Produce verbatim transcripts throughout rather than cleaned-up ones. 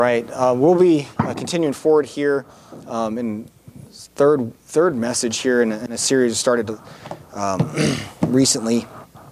Right. Uh, we'll be uh, continuing forward here um, in third third message here in a, in a series started um, recently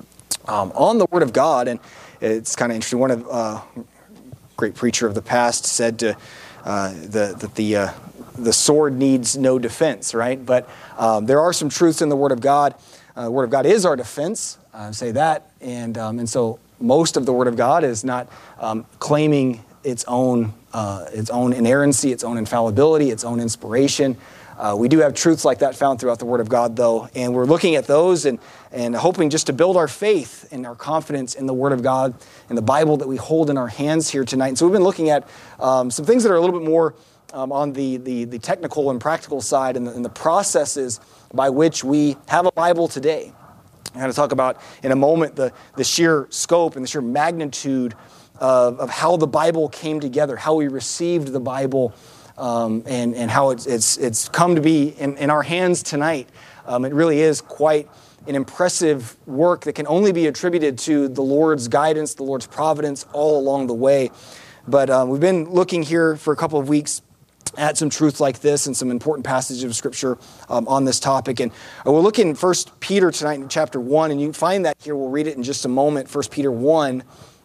um, on the Word of God, and it's kind of interesting. One of uh, great preacher of the past said to uh, the that the uh, the sword needs no defense, right? But um, there are some truths in the Word of God. Uh, the Word of God is our defense. I say that, and um, and so most of the Word of God is not um, claiming its own uh, its own inerrancy, its own infallibility, its own inspiration. Uh, we do have truths like that found throughout the Word of God, though, and we're looking at those and and hoping just to build our faith and our confidence in the Word of God and the Bible that we hold in our hands here tonight. And so we've been looking at um, some things that are a little bit more um, on the, the the technical and practical side, and the, and the processes by which we have a Bible today. I'm going to talk about in a moment the the sheer scope and the sheer magnitude Of, of how the Bible came together, how we received the Bible, um, and, and how it's, it's, it's come to be in, in our hands tonight. Um, it really is quite an impressive work that can only be attributed to the Lord's guidance, the Lord's providence all along the way. But um, we've been looking here for a couple of weeks at some truths like this and some important passages of Scripture um, on this topic. And we'll look in First Peter tonight in chapter one, and you can find that here. We'll read it in just a moment, First Peter one.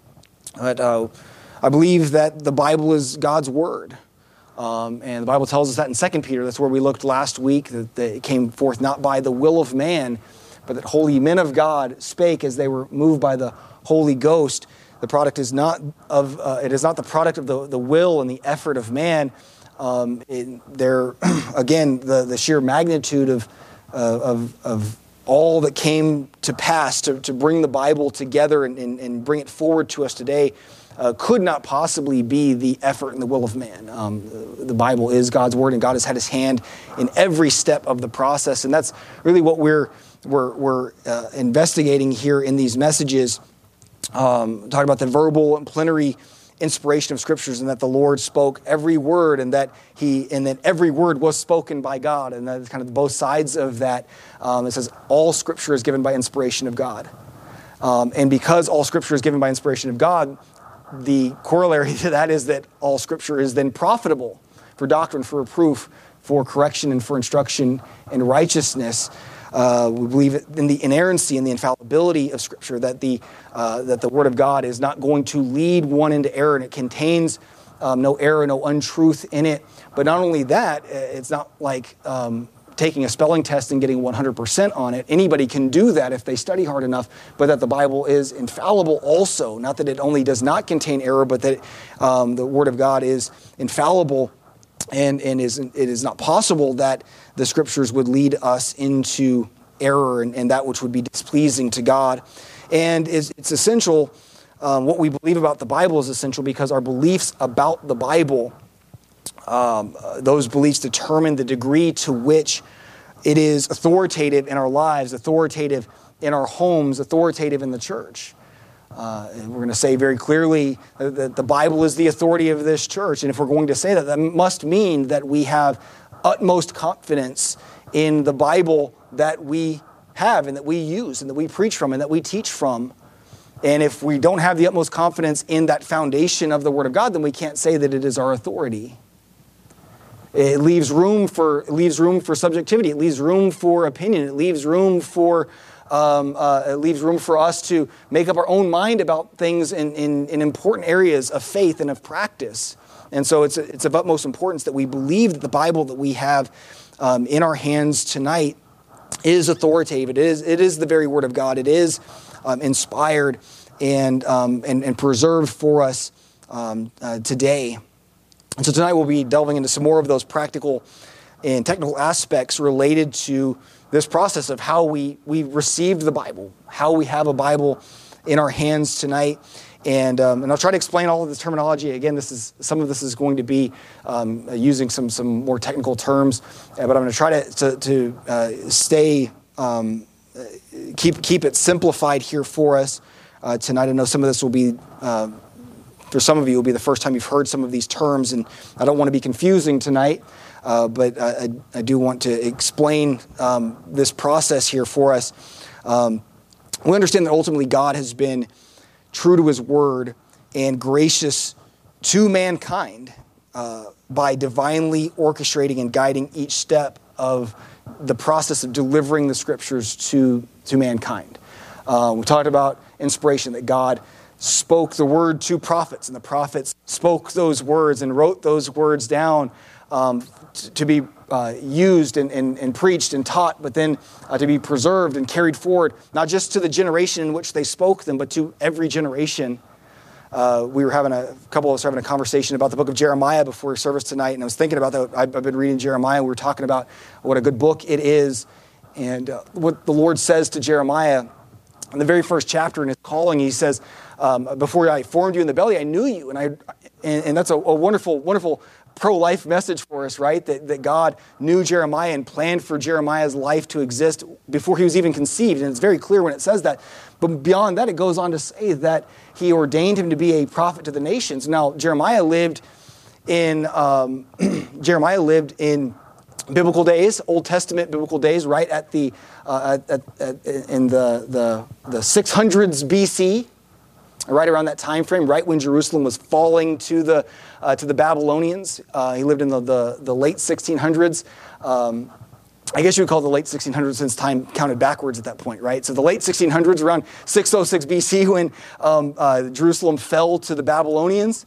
But uh, I believe that the Bible is God's Word. Um, and the Bible tells us that in Second Peter. That's where we looked last week, that, that it came forth not by the will of man, but that holy men of God spake as they were moved by the Holy Ghost. The product is not of uh, it is not the product of the, the will and the effort of man. Um, it, there, again, the, the sheer magnitude of uh, of of all that came to pass to, to bring the Bible together and, and, and bring it forward to us today uh, could not possibly be the effort and the will of man. Um, the, the Bible is God's Word, and God has had His hand in every step of the process, and that's really what we're we're, we're uh, investigating here in these messages, um, talking about the verbal and plenary inspiration of Scriptures, and that the Lord spoke every word, and that He and that every word was spoken by God, and that's kind of both sides of that. Um, it says all Scripture is given by inspiration of God, um, and because all Scripture is given by inspiration of God, the corollary to that is that all Scripture is then profitable for doctrine, for reproof, for correction, and for instruction in righteousness. Uh, we believe in the inerrancy and the infallibility of Scripture, that the uh, that the Word of God is not going to lead one into error, and it contains um, no error, no untruth in it. But not only that, it's not like um, taking a spelling test and getting one hundred percent on it. Anybody can do that if they study hard enough, but that the Bible is infallible also. Not that it only does not contain error, but that um, the Word of God is infallible. And, and is, it is not possible that the Scriptures would lead us into error and, and that which would be displeasing to God. And it's, it's essential, um, what we believe about the Bible is essential because our beliefs about the Bible, um, uh, those beliefs determine the degree to which it is authoritative in our lives, authoritative in our homes, authoritative in the church. Uh, and we're going to say very clearly that the Bible is the authority of this church. And if we're going to say that, that must mean that we have utmost confidence in the Bible that we have and that we use and that we preach from and that we teach from. And if we don't have the utmost confidence in that foundation of the Word of God, then we can't say that it is our authority. It leaves room for, it leaves room for subjectivity. It leaves room for opinion. It leaves room for Um, uh, it leaves room for us to make up our own mind about things in, in, in important areas of faith and of practice. And so it's, it's of utmost importance that we believe that the Bible that we have um, in our hands tonight is authoritative. It is, it is the very Word of God. It is um, inspired and, um, and, and preserved for us um, uh, today. And so tonight we'll be delving into some more of those practical and technical aspects related to this process of how we, we received the Bible, how we have a Bible in our hands tonight. And um, and I'll try to explain all of the terminology. Again, this is some of this is going to be um, using some some more technical terms, uh, but I'm going to try to to, to uh, stay um, keep keep it simplified here for us uh, tonight. I know some of this will be uh, for some of you will be the first time you've heard some of these terms, and I don't want to be confusing tonight. Uh, but I, I do want to explain um, this process here for us. Um, we understand that ultimately God has been true to His Word and gracious to mankind uh, by divinely orchestrating and guiding each step of the process of delivering the scriptures to, to mankind. Uh, we talked about inspiration, that God spoke the word to prophets, and the prophets spoke those words and wrote those words down um, t- to be uh, used and, and, and preached and taught, but then uh, to be preserved and carried forward, not just to the generation in which they spoke them, but to every generation. Uh, we were having a, a couple of us were having a conversation about the book of Jeremiah before service tonight, and I was thinking about that. I've, I've been reading Jeremiah. We were talking about what a good book it is, and uh, what the Lord says to Jeremiah in the very first chapter in his calling. He says, um, before I formed you in the belly, I knew you. And I, and, and that's a, a wonderful, wonderful pro-life message for us, right? That, that God knew Jeremiah and planned for Jeremiah's life to exist before he was even conceived. And it's very clear when it says that. But beyond that, it goes on to say that he ordained him to be a prophet to the nations. Now, Jeremiah lived in, um, Jeremiah lived in biblical days, Old Testament biblical days, right at the uh, at, at, at, in the, the the six hundreds B C, right around that time frame, right when Jerusalem was falling to the uh, to the Babylonians. Uh, he lived in the the, the late sixteen hundreds. Um, I guess you would call it the late sixteen hundreds since time counted backwards at that point, right? So the late sixteen hundreds, around six oh six B C, when um, uh, Jerusalem fell to the Babylonians.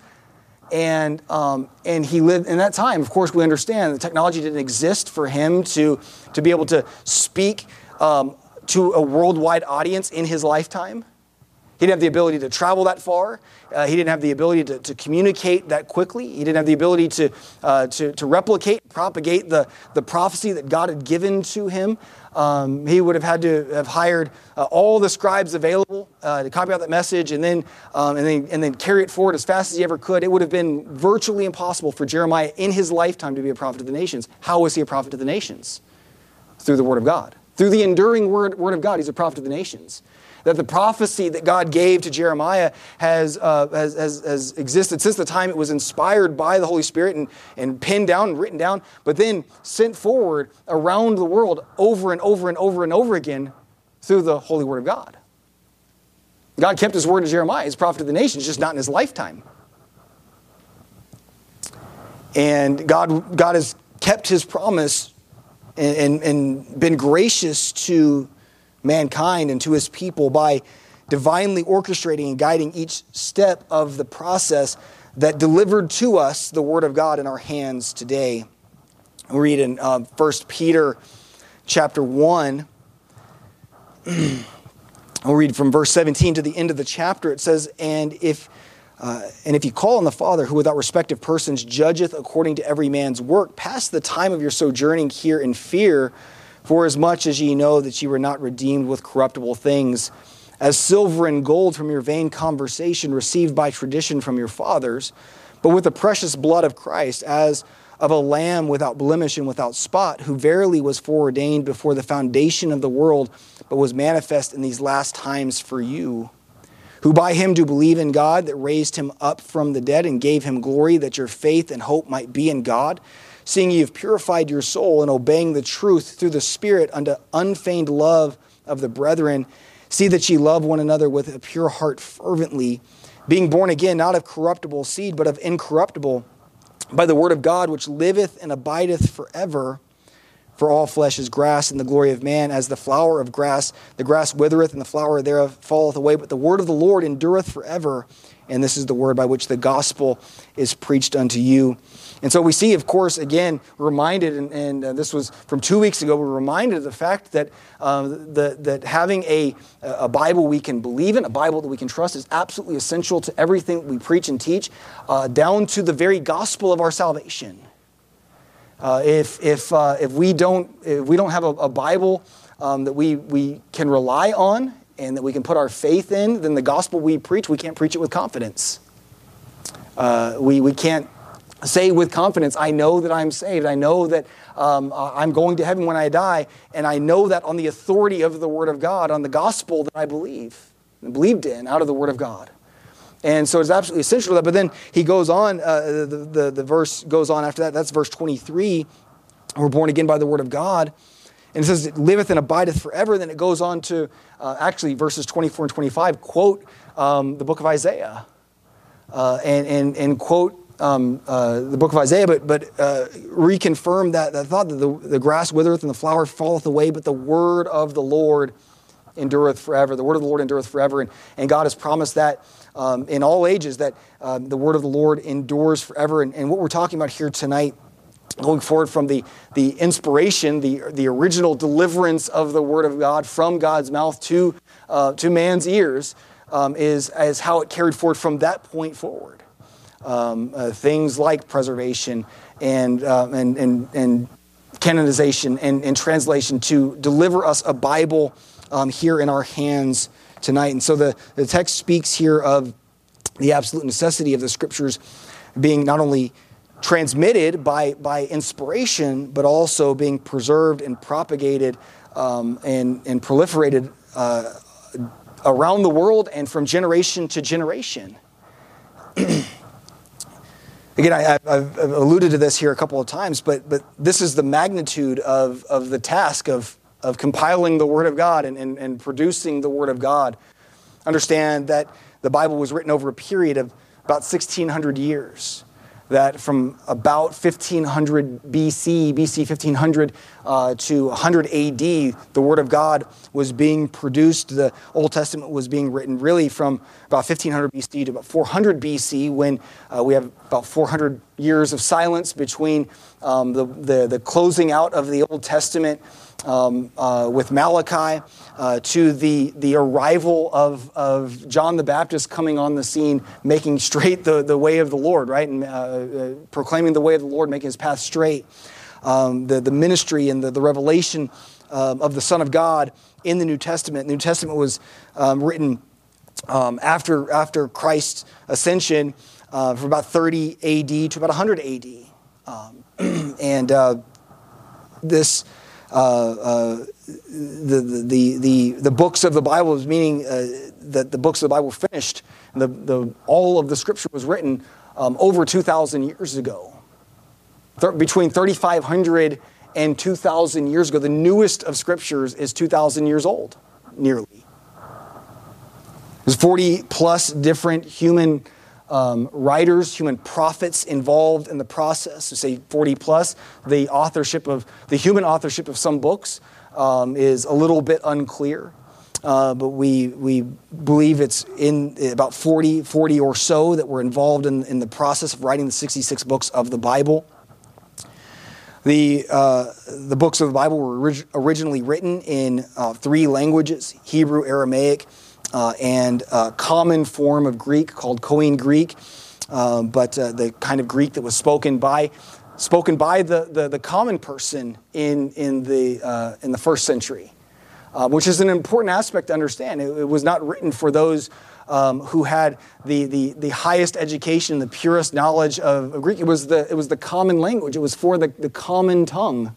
And um, and he lived in that time. Of course, we understand the technology didn't exist for him to, to be able to speak um, to a worldwide audience in his lifetime. He didn't have the ability to travel that far. Uh, he didn't have the ability to, to communicate that quickly. He didn't have the ability to uh, to, to replicate, propagate the, the prophecy that God had given to him. Um, he would have had to have hired uh, all the scribes available uh, to copy out that message and then, um, and then and then carry it forward as fast as he ever could. It would have been virtually impossible for Jeremiah in his lifetime to be a prophet to the nations. How was he a prophet to the nations? Through the Word of God. Through the enduring Word, word of God, he's a prophet to the nations. That the prophecy that God gave to Jeremiah has, uh, has, has, has existed since the time it was inspired by the Holy Spirit and, and penned down and written down, but then sent forward around the world over and over and over and over again through the Holy Word of God. God kept His word to Jeremiah, His prophet to the nations, just not in his lifetime. And God, God has kept His promise and, and, and been gracious to mankind and to His people by divinely orchestrating and guiding each step of the process that delivered to us the Word of God in our hands today. We read in uh, First Peter chapter one. We'll read from verse seventeen to the end of the chapter. It says, And if uh, and if you call on the Father, who without respect of persons judgeth according to every man's work, pass the time of your sojourning here in fear, for as much as ye know that ye were not redeemed with corruptible things, as silver and gold from your vain conversation received by tradition from your fathers, but with the precious blood of Christ, as of a lamb without blemish and without spot, who verily was foreordained before the foundation of the world, but was manifest in these last times for you, who by him do believe in God, that raised him up from the dead and gave him glory, that your faith and hope might be in God, seeing ye have purified your soul in obeying the truth through the Spirit unto unfeigned love of the brethren. See that ye love one another with a pure heart fervently, being born again, not of corruptible seed, but of incorruptible, by the word of God, which liveth and abideth forever. For all flesh is grass, and the glory of man as the flower of grass. The grass withereth, and the flower thereof falleth away, but the word of the Lord endureth forever. And this is the word by which the gospel is preached unto you. And so we see, of course, again, reminded, and, and uh, this was from two weeks ago, we're reminded of the fact that uh, the, that having a, a Bible we can believe in, a Bible that we can trust, is absolutely essential to everything we preach and teach, uh, down to the very gospel of our salvation. Uh, if if uh, if we don't if we don't have a, a Bible um, that we we can rely on and that we can put our faith in, then the gospel we preach, we can't preach it with confidence. Uh, we we can't say with confidence, I know that I'm saved. I know that um, I'm going to heaven when I die, and I know that on the authority of the Word of God, on the gospel that I believe and believed in out of the Word of God. And so it's absolutely essential to that. But then he goes on, uh, the, the, the verse goes on after that. That's verse twenty-three. We're born again by the word of God. And it says, it liveth and abideth forever. Then it goes on to, uh, actually, verses twenty-four and twenty-five quote um, the book of Isaiah. uh, and, and, and quote um, uh, the book of Isaiah, but, but uh, reconfirm that, that thought that the, the grass withereth and the flower falleth away, but the word of the Lord endureth forever. The word of the Lord endureth forever. And, and God has promised that um, in all ages, that um, the word of the Lord endures forever. And, and what we're talking about here tonight, going forward from the, the inspiration, the, the original deliverance of the word of God from God's mouth to, uh, to man's ears, um, is, is how it carried forward from that point forward. Um, uh, things like preservation and, uh, and, and, and canonization and, and translation to deliver us a Bible Um, here in our hands tonight. And so the, the text speaks here of the absolute necessity of the scriptures being not only transmitted by, by inspiration, but also being preserved and propagated um, and, and proliferated uh, around the world and from generation to generation. Again, I, I've alluded to this here a couple of times, but, but this is the magnitude of, of the task of of compiling the Word of God and, and, and producing the Word of God. Understand that the Bible was written over a period of about sixteen hundred years. That from about fifteen hundred B C, B C fifteen hundred uh, to one hundred A D, the Word of God was being produced. The Old Testament was being written really from about fifteen hundred B C to about four hundred B C, when uh, we have about four hundred years of silence between um, the, the, the closing out of the Old Testament Um, uh, with Malachi uh, to the the arrival of, of John the Baptist coming on the scene, making straight the, the way of the Lord, right? And uh, uh, proclaiming the way of the Lord, making his path straight. Um, the, the ministry and the, the revelation um, of the Son of God in the New Testament. The New Testament was um, written um, after, after Christ's ascension uh, from about thirty A D to about one hundred A D. Um, and uh, this... Uh, uh, the, the the the books of the Bible, is meaning uh, that the books of the Bible were finished. The the all of the Scripture was written um, over two thousand years ago. Th- between thirty-five hundred and two thousand years ago, the newest of Scriptures is two thousand years old, nearly. There's forty plus different human Um, writers, human prophets involved in the process. To say forty plus, the authorship of the human authorship of some books um, is a little bit unclear, uh, but we we believe it's in about forty, forty or so that were involved in, in the process of writing the sixty-six books of the Bible. The uh, the books of the Bible were orig- originally written in uh, three languages: Hebrew, Aramaic, Uh, and a common form of Greek called Koine Greek, uh, but uh, the kind of Greek that was spoken by spoken by the, the, the common person in in the uh, in the first century, uh, which is an important aspect to understand. It, it was not written for those um, who had the, the the highest education, the purest knowledge of, of Greek. It was the it was the common language. It was for the, the common tongue.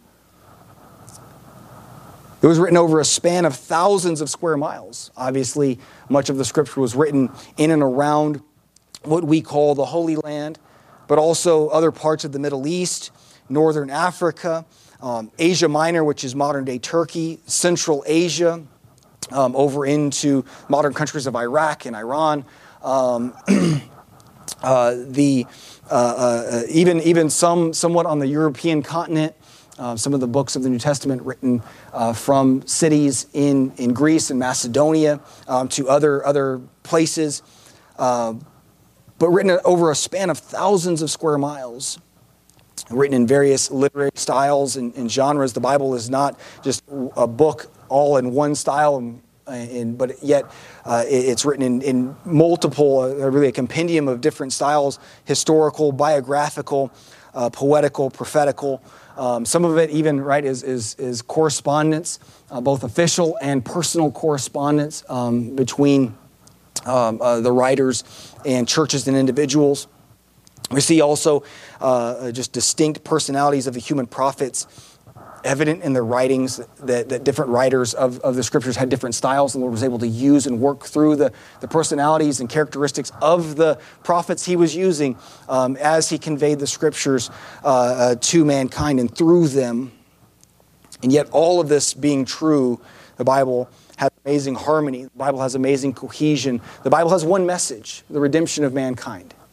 It was written over a span of thousands of square miles. Obviously, much of the Scripture was written in and around what we call the Holy Land, but also other parts of the Middle East, Northern Africa, um, Asia Minor, which is modern-day Turkey, Central Asia, um, over into modern countries of Iraq and Iran. Um, uh, the uh, uh, even even some somewhat on the European continent. Uh, some of the books of the New Testament written uh, from cities in, in Greece and Macedonia um, to other other places, uh, but written over a span of thousands of square miles, written in various literary styles and, and genres. The Bible is not just a book all in one style, and, and, but yet uh, it's written in, in multiple, uh, really a compendium of different styles: historical, biographical, uh, poetical, prophetical. Um, some of it even, right, is is, is correspondence, uh, both official and personal correspondence um, between um, uh, the writers and churches and individuals. We see also uh, just distinct personalities of the human prophets evident in their writings, that, that different writers of, of the Scriptures had different styles. The Lord was able to use and work through the, the personalities and characteristics of the prophets he was using um, as he conveyed the Scriptures uh, uh, to mankind and through them. And yet all of this being true, the Bible has amazing harmony. The Bible has amazing cohesion. The Bible has one message: the redemption of mankind.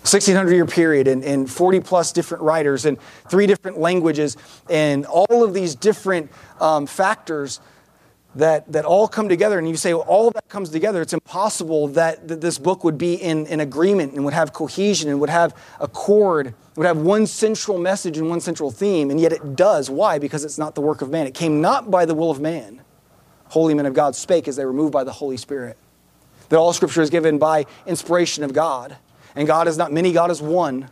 sixteen hundred year period and, and forty plus different writers and three different languages and all of these different um, factors that, that all come together. And you say, well, all of that comes together. It's impossible that, that this book would be in, in agreement and would have cohesion and would have accord, would have one central message and one central theme. And yet it does. Why? Because it's not the work of man. It came not by the will of man. Holy men of God spake as they were moved by the Holy Spirit. That all Scripture is given by inspiration of God. And God is not many, God is one.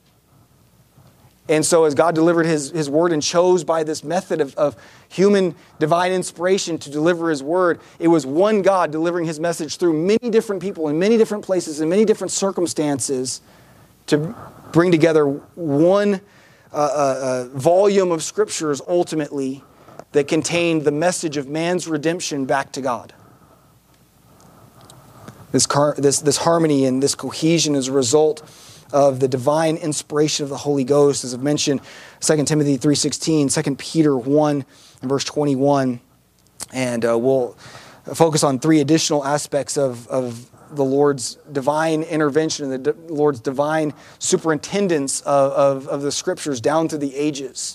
And so as God delivered His, his word and chose by this method of, of human divine inspiration to deliver His word, it was one God delivering His message through many different people in many different places in many different circumstances to bring together one uh, uh, uh, volume of Scriptures ultimately that contained the message of man's redemption back to God. This, car, this, this harmony and this cohesion is a result of the divine inspiration of the Holy Ghost. As I've mentioned, Second Timothy three sixteen, Second Peter one and verse twenty-one. And uh, we'll focus on three additional aspects of, of the Lord's divine intervention and the d- Lord's divine superintendence of, of, of the Scriptures down through the ages.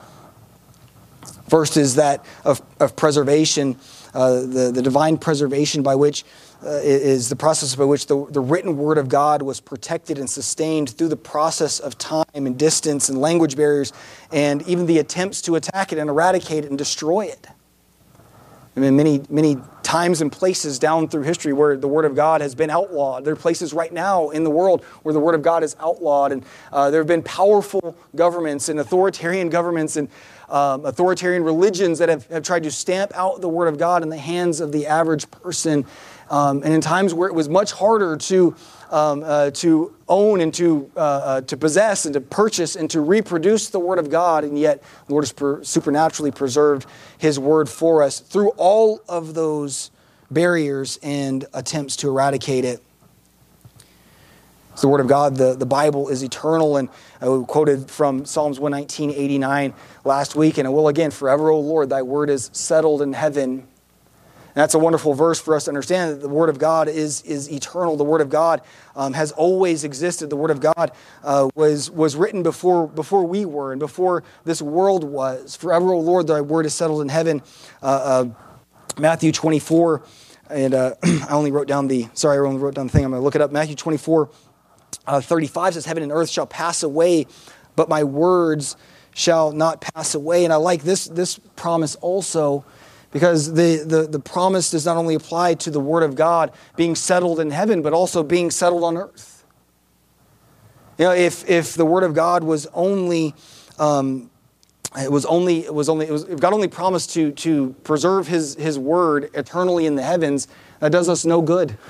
First is that of, of preservation, uh, the, the divine preservation by which Uh, is the process by which the, the written word of God was protected and sustained through the process of time and distance and language barriers and even the attempts to attack it and eradicate it and destroy it. I mean, many, many times and places down through history where the Word of God has been outlawed. There are places right now in the world where the Word of God is outlawed. And uh, there have been powerful governments and authoritarian governments and um, authoritarian religions that have, have tried to stamp out the Word of God in the hands of the average person. Um, and in times where it was much harder to um, uh, to own and to uh, uh, to possess and to purchase and to reproduce the Word of God, and yet the Lord has per- supernaturally preserved His Word for us through all of those barriers and attempts to eradicate it. It's the Word of God. The, the Bible is eternal, and I quoted from Psalms one nineteen, eighty-nine last week, and I will again, forever, O Lord, Thy Word is settled in heaven. And that's a wonderful verse for us to understand that the Word of God is, is eternal. The Word of God um, has always existed. The Word of God uh, was, was written before, before we were and before this world was. Forever, O Lord, Thy Word is settled in heaven. Uh, uh, Matthew twenty-four, and uh, I only wrote down the, sorry, I only wrote down the thing. I'm going to look it up. Matthew twenty-four, uh, thirty-five says, heaven and earth shall pass away, but my words shall not pass away. And I like this, this promise also, because the, the, the promise does not only apply to the Word of God being settled in heaven, but also being settled on earth. You know, if if the Word of God was only, um, it was only, it was only, it was, if God only promised to to preserve His His Word eternally in the heavens, that does us no good.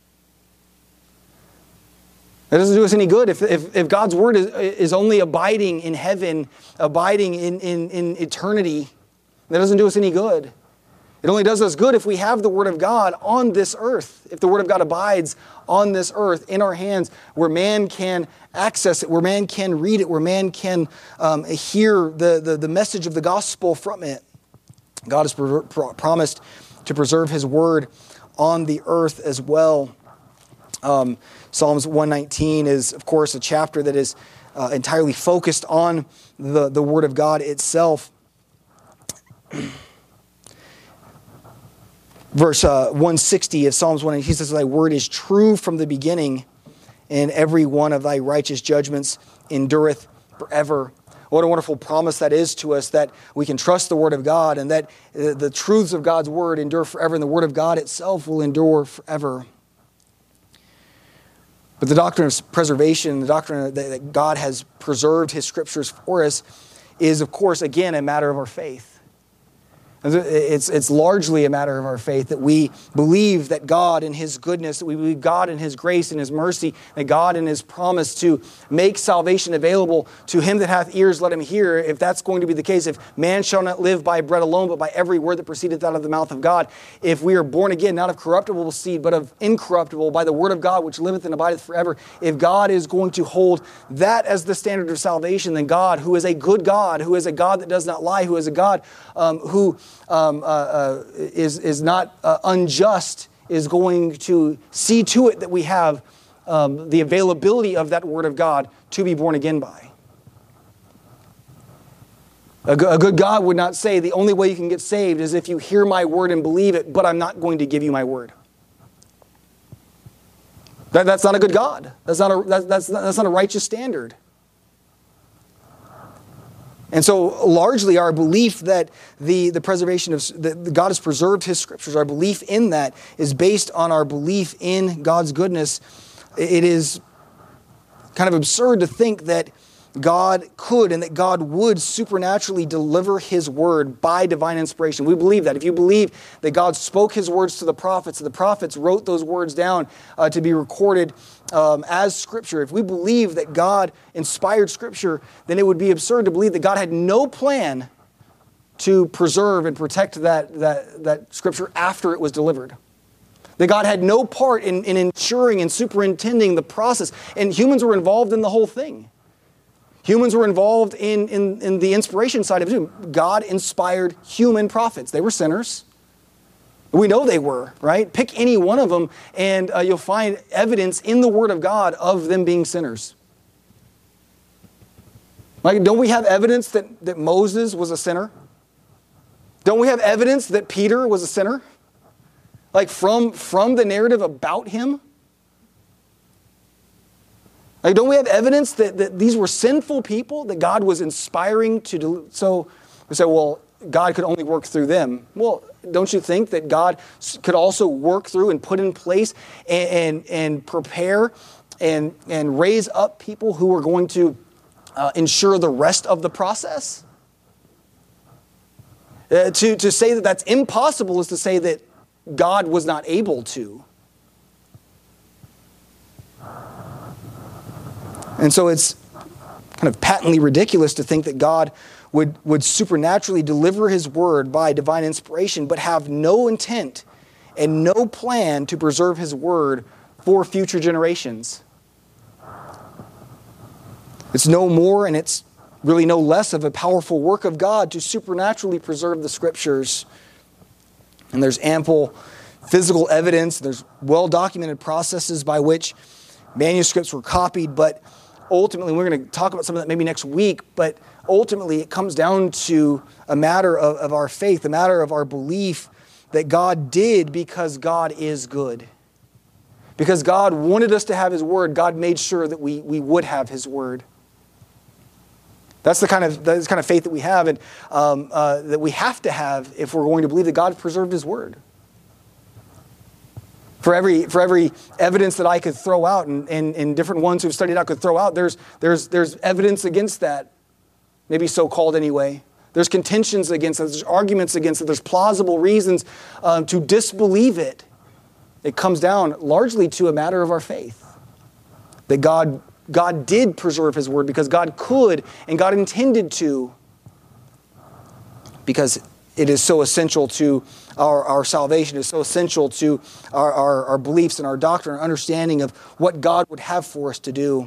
That doesn't do us any good. If if, if God's Word is, is only abiding in heaven, abiding in, in, in eternity, that doesn't do us any good. It only does us good if we have the Word of God on this earth. If the Word of God abides on this earth, in our hands, where man can access it, where man can read it, where man can um, hear the, the, the message of the gospel from it. God has pro- pro- promised to preserve His Word on the earth as well. Um, Psalms one nineteen is, of course, a chapter that is uh, entirely focused on the, the Word of God itself. Verse uh, one sixty of Psalms one, he says, Thy word is true from the beginning, and every one of Thy righteous judgments endureth forever. What a wonderful promise that is to us, that we can trust the Word of God and that uh, the truths of God's Word endure forever, and the Word of God itself will endure forever. But the doctrine of preservation, the doctrine that God has preserved His Scriptures for us is, of course, again, a matter of our faith. It's, it's largely a matter of our faith that we believe that God in His goodness, that we believe God in His grace and His mercy, that God in His promise to make salvation available to him that hath ears, let him hear. If that's going to be the case, if man shall not live by bread alone, but by every word that proceedeth out of the mouth of God, if we are born again, not of corruptible seed, but of incorruptible, by the Word of God, which liveth and abideth forever, if God is going to hold that as the standard of salvation, then God, who is a good God, who is a God that does not lie, who is a God um, who Um, uh, uh, is, is not uh, unjust, is going to see to it that we have um, the availability of that Word of God to be born again by. A good God would not say the only way you can get saved is if you hear my word and believe it, but I'm not going to give you my word. That, that's not a good God. That's not a, that, that's, not, that's not a righteous standard. And so largely our belief that the, the preservation of, that God has preserved His Scriptures, our belief in that is based on our belief in God's goodness. It is kind of absurd to think that God could and that God would supernaturally deliver His word by divine inspiration. We believe that. If you believe that God spoke His words to the prophets, and the prophets wrote those words down uh, to be recorded um, as Scripture, if we believe that God inspired Scripture, then it would be absurd to believe that God had no plan to preserve and protect that, that, that Scripture after it was delivered. That God had no part in, in ensuring and superintending the process. And humans were involved in the whole thing. Humans were involved in, in, in the inspiration side of it. God inspired human prophets. They were sinners. We know they were, right? Pick any one of them and uh, you'll find evidence in the Word of God of them being sinners. Like, don't we have evidence that, that Moses was a sinner? Don't we have evidence that Peter was a sinner? Like from, from the narrative about him? Like, don't we have evidence that, that these were sinful people that God was inspiring to do? So we say, well, God could only work through them. Well, don't you think that God could also work through and put in place and, and, and prepare and, and raise up people who are going to uh, ensure the rest of the process? Uh, to, to say that that's impossible is to say that God was not able to. And so it's kind of patently ridiculous to think that God would, would supernaturally deliver His word by divine inspiration, but have no intent and no plan to preserve His word for future generations. It's no more and it's really no less of a powerful work of God to supernaturally preserve the Scriptures. And there's ample physical evidence, there's well-documented processes by which manuscripts were copied, but ultimately, we're going to talk about some of that maybe next week, but ultimately it comes down to a matter of, of our faith, a matter of our belief that God did because God is good. Because God wanted us to have His word, God made sure that we, we would have His word. That's the kind of that's the kind of faith that we have and um, uh, that we have to have if we're going to believe that God preserved His word. For every for every evidence that I could throw out, and, and, and different ones who've studied out could throw out, there's there's there's evidence against that, maybe so-called anyway. There's contentions against it. There's arguments against it. There's plausible reasons um, to disbelieve it. It comes down largely to a matter of our faith. That God God did preserve His word because God could and God intended to, because it is so essential to our, our salvation, is so essential to our, our, our beliefs and our doctrine, our understanding of what God would have for us to do.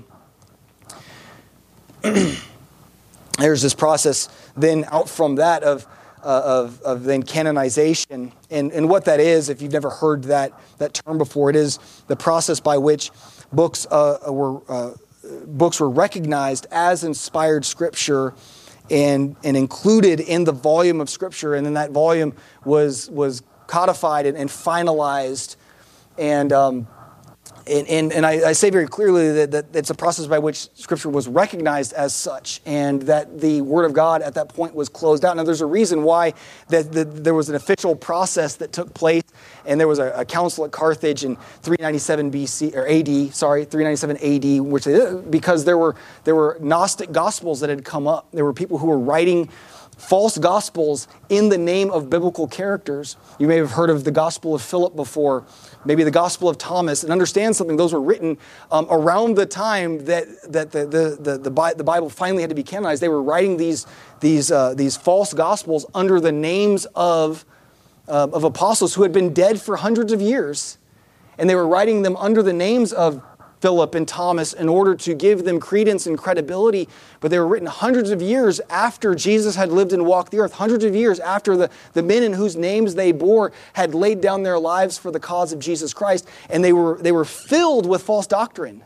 There's this process then out from that of, uh, of, of then canonization. And, and what that is, if you've never heard that, that term before, it is the process by which books, uh, were, uh, books were recognized as inspired Scripture and and included in the volume of Scripture, and then that volume was was codified and, and finalized, and um, and and, and I, I say very clearly that, that it's a process by which Scripture was recognized as such, and that the Word of God at that point was closed out. Now, there's a reason why that, that there was an official process that took place, and there was a, a council at Carthage in three ninety-seven B C or A D, sorry, three ninety-seven A D, which they, because there were there were Gnostic Gospels that had come up. There were people who were writing false Gospels in the name of biblical characters. You may have heard of the Gospel of Philip before, maybe the Gospel of Thomas, and understand something. Those were written um, around the time that that the the, the the the Bible finally had to be canonized. They were writing these these uh, these false Gospels under the names of uh, of apostles who had been dead for hundreds of years, and they were writing them under the names of Philip and Thomas in order to give them credence and credibility, but they were written hundreds of years after Jesus had lived and walked the earth, hundreds of years after the, the men in whose names they bore had laid down their lives for the cause of Jesus Christ, and they were, they were filled with false doctrine.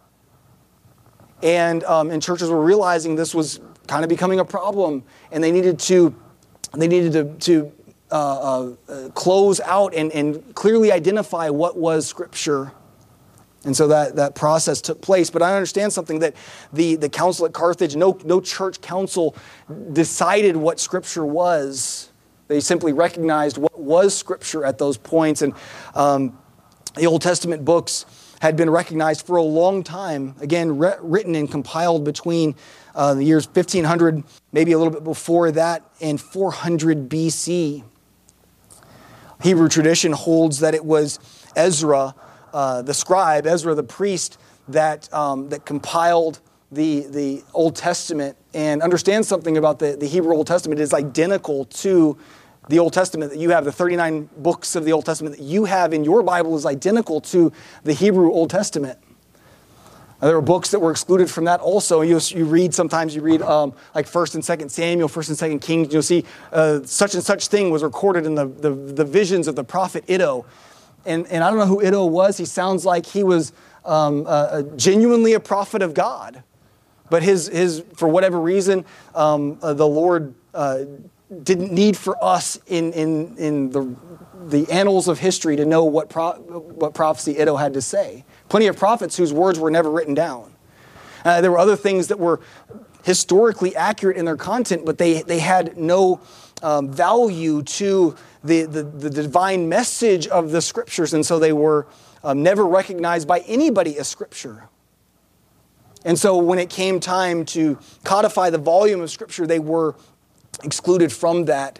And, um, and churches were realizing this was kind of becoming a problem, and they needed to, they needed to, to uh, uh, close out and, and clearly identify what was Scripture. And so that, that process took place. But I understand something, that the, the council at Carthage, no, no church council decided what Scripture was. They simply recognized what was Scripture at those points. And um, the Old Testament books had been recognized for a long time, again, re- written and compiled between uh, the years fifteen hundred, maybe a little bit before that, and four hundred B C. Hebrew tradition holds that it was Ezra, Uh, the scribe, Ezra the priest, that um, that compiled the the Old Testament. And understand something about the, the Hebrew Old Testament. It is identical to the Old Testament that you have. The thirty-nine books of the Old Testament that you have in your Bible is identical to the Hebrew Old Testament. Now, there were books that were excluded from that also. You, you read, sometimes you read um, like First and Second Samuel, First and Second Kings. You'll see uh, such and such thing was recorded in the, the, the visions of the prophet Iddo. And, and I don't know who Iddo was. He sounds like he was um, uh, genuinely a prophet of God. But his, his for whatever reason, um, uh, the Lord uh, didn't need for us in, in, in the, the annals of history to know what, pro, what prophecy Iddo had to say. Plenty of prophets whose words were never written down. Uh, there were other things that were historically accurate in their content, but they, they had no um, value to The, the, the divine message of the Scriptures, and so they were um, never recognized by anybody as Scripture. And so when it came time to codify the volume of Scripture, they were excluded from that.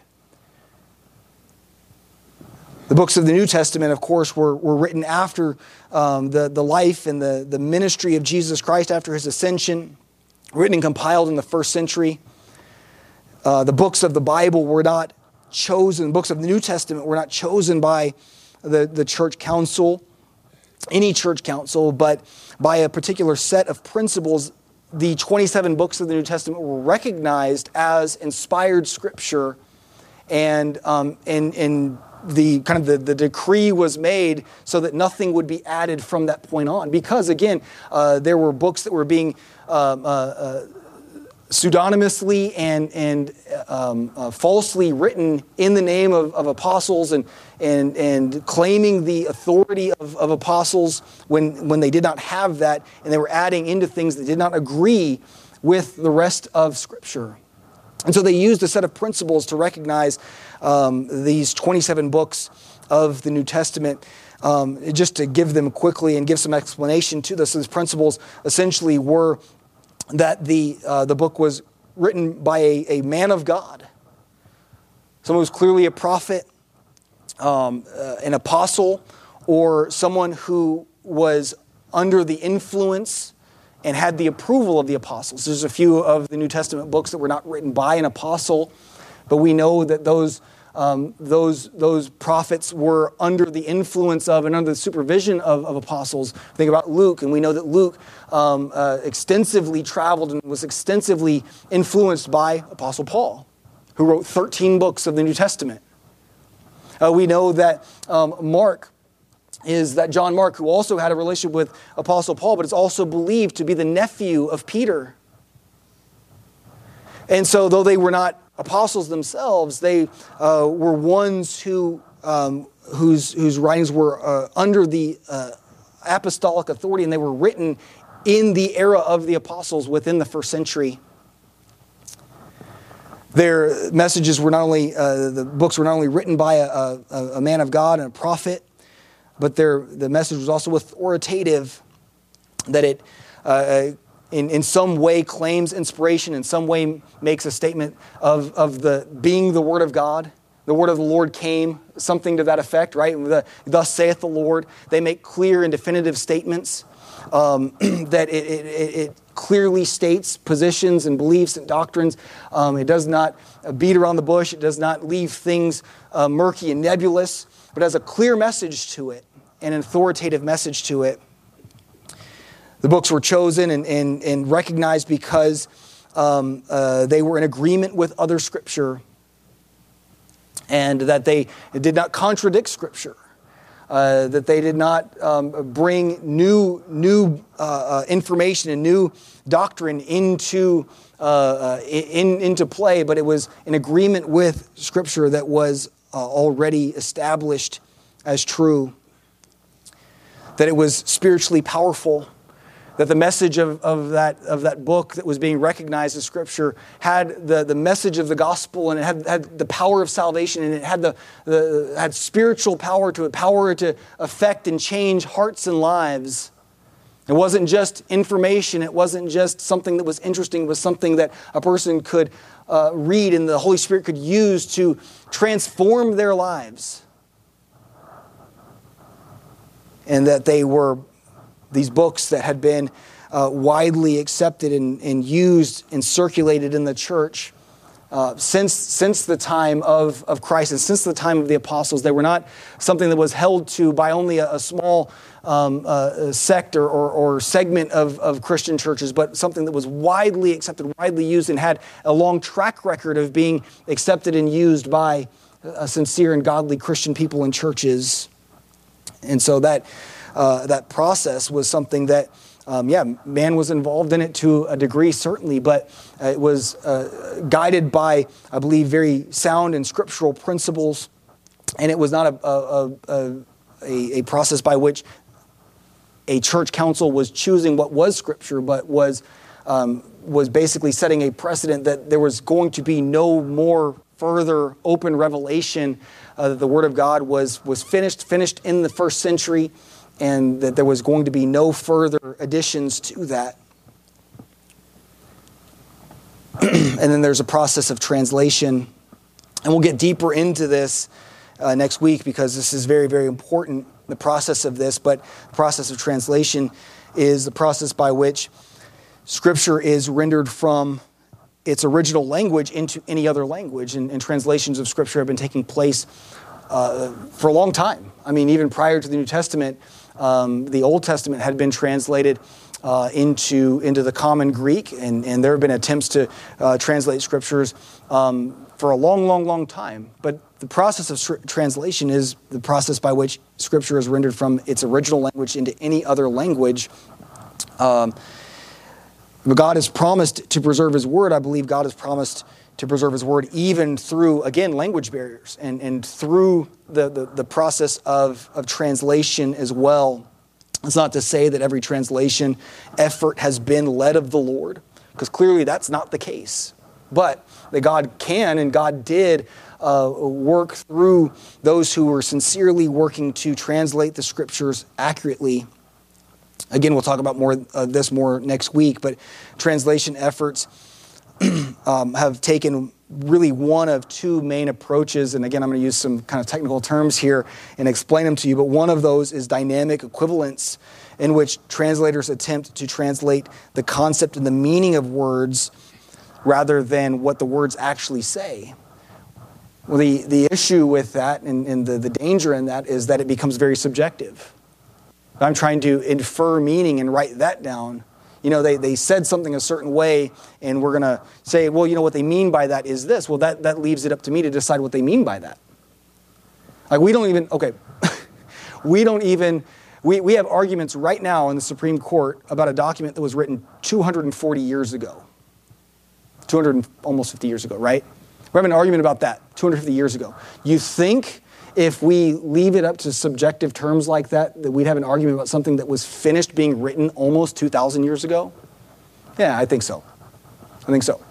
The books of the New Testament, of course, were, were written after um, the, the life and the, the ministry of Jesus Christ, after His ascension, written and compiled in the first century. Uh, the books of the Bible were not chosen, books of the New Testament were not chosen by the, the church council, any church council, but by a particular set of principles. The twenty-seven books of the New Testament were recognized as inspired Scripture, and um, and and the kind of the, the decree was made so that nothing would be added from that point on. Because again, uh, there were books that were being um, uh, uh, pseudonymously and and um, uh, falsely written in the name of, of apostles, and and and claiming the authority of, of apostles when when they did not have that, and they were adding into things that did not agree with the rest of Scripture. And so they used a set of principles to recognize um, these twenty-seven books of the New Testament. Um, just to give them quickly and give some explanation to this, these principles essentially were that the uh, the book was written by a, a man of God, someone who was clearly a prophet, um, uh, an apostle, or someone who was under the influence and had the approval of the apostles. There's a few of the New Testament books that were not written by an apostle, but we know that those Um, those those prophets were under the influence of and under the supervision of, of apostles. Think about Luke, and we know that Luke um, uh, extensively traveled and was extensively influenced by Apostle Paul, who wrote thirteen books of the New Testament. Uh, we know that um, Mark is that John Mark, who also had a relationship with Apostle Paul, but is also believed to be the nephew of Peter. And so though they were not apostles themselves, they uh, were ones who um, whose whose writings were uh, under the uh, apostolic authority, and they were written in the era of the apostles within the first century. Their messages were not only uh, the books were not only written by a, a, a man of God and a prophet, but their the message was also authoritative. That it. Uh, In, in some way claims inspiration, in some way makes a statement of, of the being the Word of God. The Word of the Lord came, something to that effect, right? The, Thus saith the Lord. They make clear and definitive statements um, that it, it, it clearly states positions and beliefs and doctrines. Um, it does not beat around the bush. It does not leave things uh, murky and nebulous, but has a clear message to it and an authoritative message to it. The books were chosen and, and, and recognized because um, uh, they were in agreement with other Scripture and that they did not contradict Scripture, uh, that they did not um, bring new, new uh, uh, information and new doctrine into uh, uh, in, into play, but it was in agreement with Scripture that was uh, already established as true, that it was spiritually powerful, that the message of, of, that, of that book that was being recognized as Scripture had the, the message of the gospel, and it had, had the power of salvation, and it had, the, the, had spiritual power to it, power to affect and change hearts and lives. It wasn't just information. It wasn't just something that was interesting. It was something that a person could uh, read and the Holy Spirit could use to transform their lives. And that they were these books that had been uh, widely accepted and, and used and circulated in the church uh, since, since the time of, of Christ and since the time of the apostles. They were not something that was held to by only a, a small um, uh, sector or, or segment of, of Christian churches, but something that was widely accepted, widely used, and had a long track record of being accepted and used by uh, sincere and godly Christian people in churches. And so that uh, that process was something that, um, yeah, man was involved in it to a degree, certainly, but uh, it was uh, guided by, I believe, very sound and scriptural principles. And it was not a, a, a, a, a process by which a church council was choosing what was Scripture, but was um, was basically setting a precedent that there was going to be no more further open revelation. Uh, that the Word of God was was finished, finished in the first century, and that there was going to be no further additions to that. And then there's a process of translation, and we'll get deeper into this uh, next week because this is very, very important, the process of this. But the process of translation is the process by which Scripture is rendered from its original language into any other language. And, and translations of Scripture have been taking place uh, for a long time. I mean, even prior to the New Testament, um, the Old Testament had been translated uh, into, into the common Greek, and, and there have been attempts to uh, translate Scriptures um, for a long, long, long time. But the process of tr- translation is the process by which Scripture is rendered from its original language into any other language. Um, But God has promised to preserve His Word. I believe God has promised to preserve His Word even through, again, language barriers and, and through the, the, the process of, of translation as well. It's not to say that every translation effort has been led of the Lord, because clearly that's not the case. But that God can and God did uh, work through those who were sincerely working to translate the Scriptures accurately. Again, we'll talk about more of this more next week, but translation efforts um, have taken really one of two main approaches. And again, I'm going to use some kind of technical terms here and explain them to you. But one of those is dynamic equivalence, in which translators attempt to translate the concept and the meaning of words rather than what the words actually say. Well, the, the issue with that and, and the, the danger in that is that it becomes very subjective. I'm trying to infer meaning and write that down. You know, they, they said something a certain way, and we're going to say, well, you know, what they mean by that is this. Well, that, that leaves it up to me to decide what they mean by that. Like, we don't even, okay, we don't even, we, we have arguments right now in the Supreme Court about a document that was written two hundred forty years ago. two hundred, almost fifty years ago, right? We're having an argument about that two hundred fifty years ago. You think if we leave it up to subjective terms like that, that we'd have an argument about something that was finished being written almost two thousand years ago? Yeah, I think so. I think so.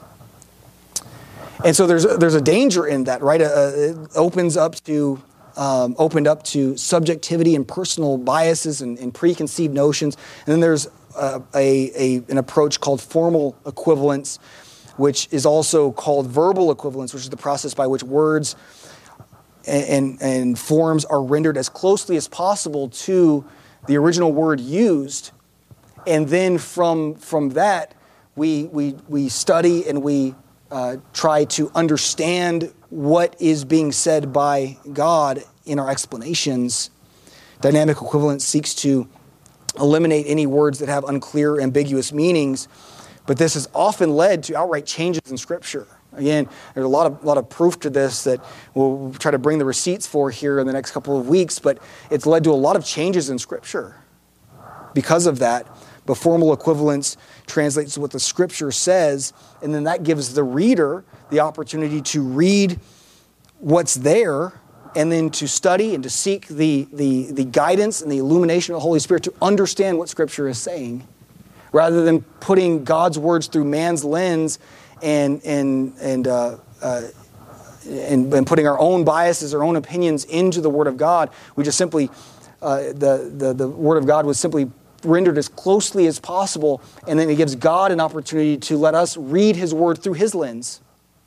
And so there's a, there's a danger in that, right? Uh, it opens up to um, opened up to subjectivity and personal biases and, and preconceived notions. And then there's uh, a, a an approach called formal equivalence, which is also called verbal equivalence, which is the process by which words And, and, and forms are rendered as closely as possible to the original word used. And then from, from that, we, we, we study and we uh, try to understand what is being said by God in our explanations. Dynamic equivalence seeks to eliminate any words that have unclear, ambiguous meanings, but this has often led to outright changes in Scripture. Again, there's a lot of lot of proof to this that we'll try to bring the receipts for here in the next couple of weeks, but it's led to a lot of changes in Scripture. Because of that, the formal equivalence translates what the Scripture says, and then that gives the reader the opportunity to read what's there and then to study and to seek the, the, the guidance and the illumination of the Holy Spirit to understand what Scripture is saying, rather than putting God's words through man's lens and and and uh, uh, and, and putting our own biases, our own opinions into the Word of God. We just simply uh, the, the the Word of God was simply rendered as closely as possible, and then it gives God an opportunity to let us read His Word through His lens.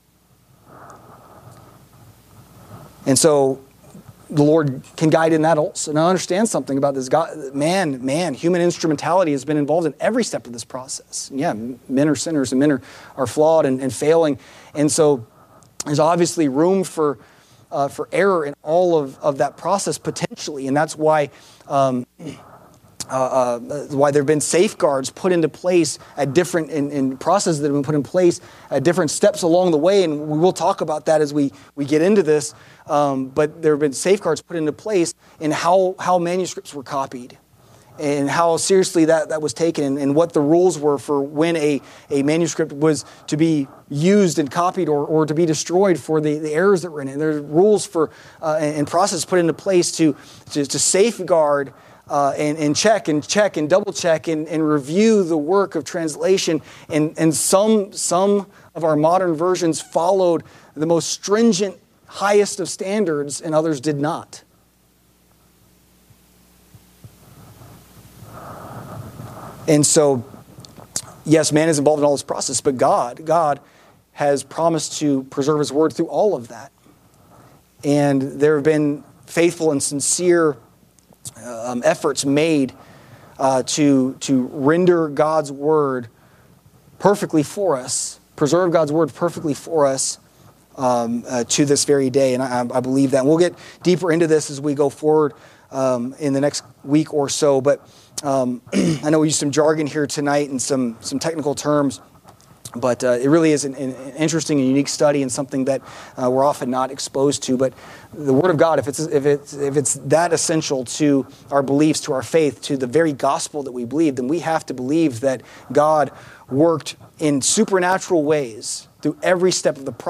And so the Lord can guide in that also. Now understand something about this. God, man, man, human instrumentality has been involved in every step of this process. And yeah, men are sinners and men are, are flawed and, and failing. And so there's obviously room for uh, for error in all of, of that process potentially. And that's why um, uh, uh, why there have been safeguards put into place at different in, in processes that have been put in place at different steps along the way. And we will talk about that as we, we get into this. Um, but there have been safeguards put into place in how, how manuscripts were copied and how seriously that, that was taken, and, and what the rules were for when a, a manuscript was to be used and copied or, or to be destroyed for the, the errors that were in it. There are rules for uh, and, and process put into place to, to, to safeguard uh, and, and check and check and double check and, and review the work of translation. And, and some, some of our modern versions followed the most stringent, highest of standards, and others did not. And so, yes, man is involved in all this process, but God, God has promised to preserve His Word through all of that. And there have been faithful and sincere um, efforts made uh, to, to render God's Word perfectly for us, preserve God's Word perfectly for us, Um, uh, to this very day, and I, I believe that. And we'll get deeper into this as we go forward um, in the next week or so. But um, I know we used some jargon here tonight and some some technical terms, but uh, it really is an, an interesting and unique study and something that uh, we're often not exposed to. But the Word of God, if it's if it's if it's that essential to our beliefs, to our faith, to the very gospel that we believe, then we have to believe that God worked in supernatural ways through every step of the process.